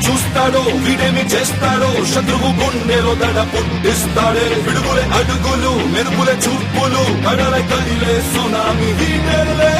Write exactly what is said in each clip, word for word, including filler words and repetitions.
చూస్తాడో వీడేమి చేస్తాడో శత్రువు గుండెలో దడ పుట్టిస్తాడే పిడుగులే అడుగులు మెరుపులే చూపులు కడల కదిలే సునామీ వీడేలే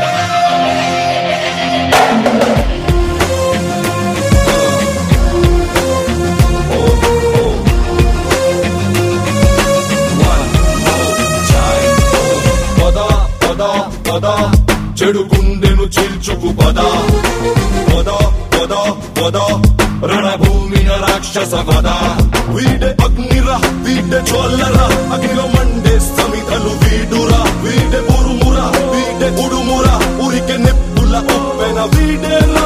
చెడు గుండెను చీల్చుకు పద పద పద పద రణభూమిన రాక్షస పద వీడే అగ్నిరా వీడే జ్వల్లరా అగ్నిలో మండే సమితలు వీడురా వీడే ఉరుమురా వీడే ఉడుమురా ఉరికే నెప్పుల ఉప్పెన వీడేలా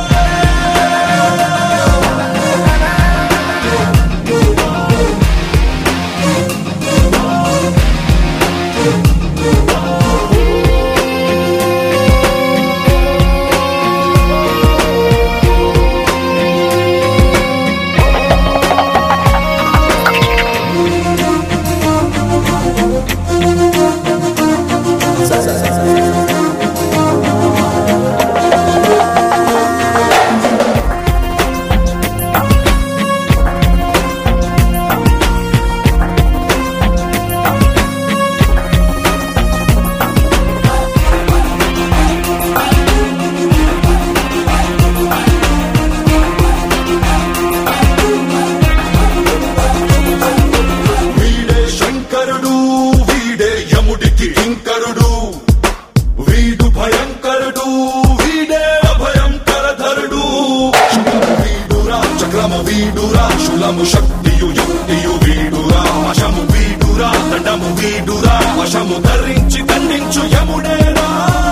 కింకరుడు వీడు భయంకరుడు వీడే అభయంకరధరుడు వీడురా చక్రము వీడురా శూలము శక్తియు యుక్తియు వీడురా వశము వీడురా దండము వీడురా వశము ధరించి దండించు యముడేరా